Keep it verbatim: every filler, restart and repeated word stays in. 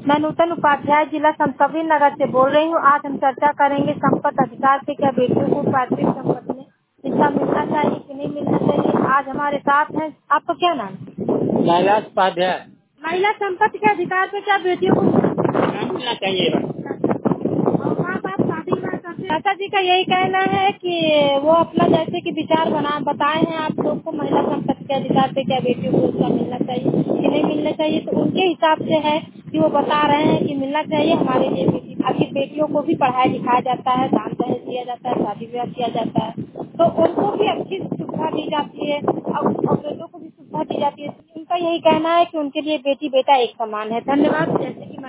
मैं नूतन उपाध्याय जिला संतकबीर नगर से बोल रही हूँ। आज हम चर्चा करेंगे संपत्ति अधिकार से क्या बेटियों को पैतृक संपत्ति में हिस्सा मिलना चाहिए कि नहीं मिलना चाहिए। आज हमारे साथ हैं, आपका क्या नाम है? कैलाश उपाध्याय। महिला संपत्ति के अधिकार पे क्या बेटियों को हाँ, मिलना चाहिए बस। और माँ बाप शादी ब्याह करते हैं। चाचा जी का यही कहना है कि वो अपना जैसे कि विचार बना बताए हैं आप लोग को महिला संपत्ति के अधिकार पे क्या बेटियों को हिस्सा मिलना चाहिए कि नहीं मिलना चाहिए। तो उनके हिसाब से है कि वो बता रहे हैं कि मिलना चाहिए। हमारे लिए बेटी आखिर बेटियों को भी पढ़ाया लिखाया जाता है, दान दहेज दिया जाता है, शादी ब्याह किया जाता है, तो उनको भी अच्छी सुविधा दी जाती है और और बेटों को भी सुविधा दी जाती है। उनका यही कहना है कि उनके लिए बेटी बेटा एक समान है। धन्यवाद। जैसे कि